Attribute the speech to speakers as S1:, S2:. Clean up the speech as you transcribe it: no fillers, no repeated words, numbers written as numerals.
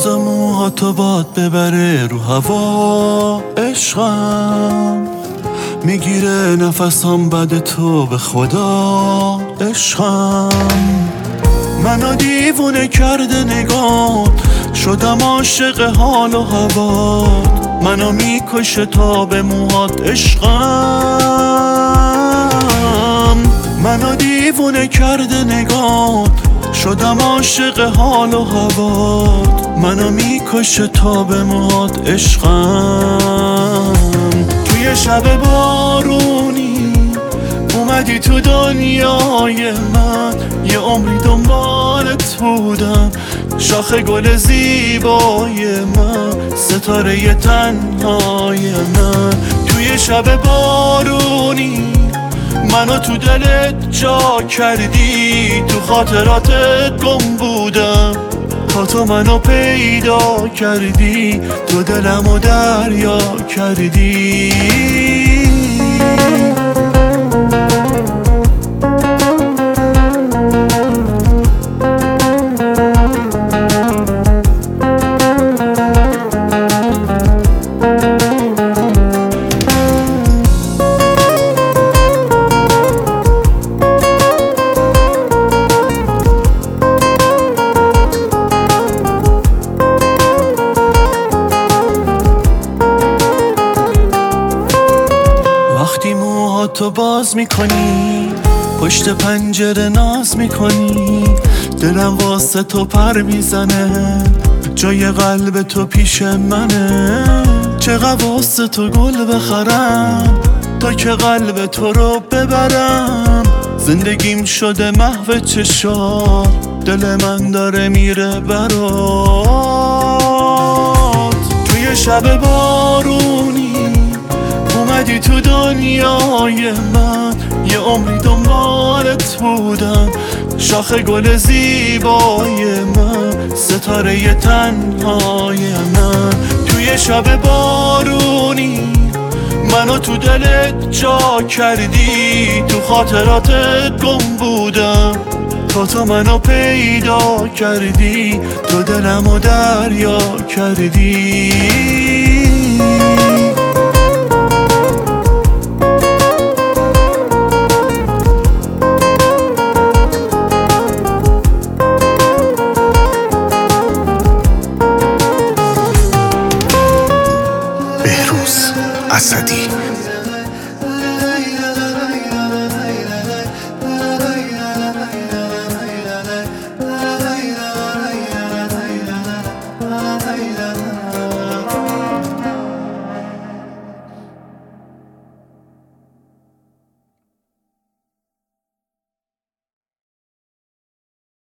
S1: روز موهاتو باد ببره رو هوا، عشقم میگیره نفسام بد تو به خدا، عشقم منو دیوونه کرده نگات، شدم عاشق حال و هوات، منو میکشه تا به موهات، عشقم منو دیوونه کرده نگات، شدم عاشق حال و هوات، منو میکشه تا به موهات، عشقم توی شب بارونی اومدی تو دنیای من، یه عمری دنبالت بودم، شاخه گل زیبای من، ستاره تنهای من. توی شب بارونی منو تو دلت جا کردی، تو خاطراتت گم بودم تا تو منو پیدا کردی، تو دلمو دریا کردی. وقتی موهاتو باز میکنی، پشت پنجره ناز میکنی، دلم واسه تو پر میزنه، جای قلب تو پیش منه، چقدر واسه تو گل بخرم تا که قلب تو رو ببرم، زندگیم شده محو چشات، دل من داره میره برات. توی شب بارونی اومدی تو دنیای من، یه عمری دنبالت بودم، شاخه گل زیبای من، ستاره تنهای من. توی شب بارونی منو تو دلت جا کردی، تو خاطراتت گم بودم تا تو منو پیدا کردی، تو دلمو دریا کردی.
S2: اسدی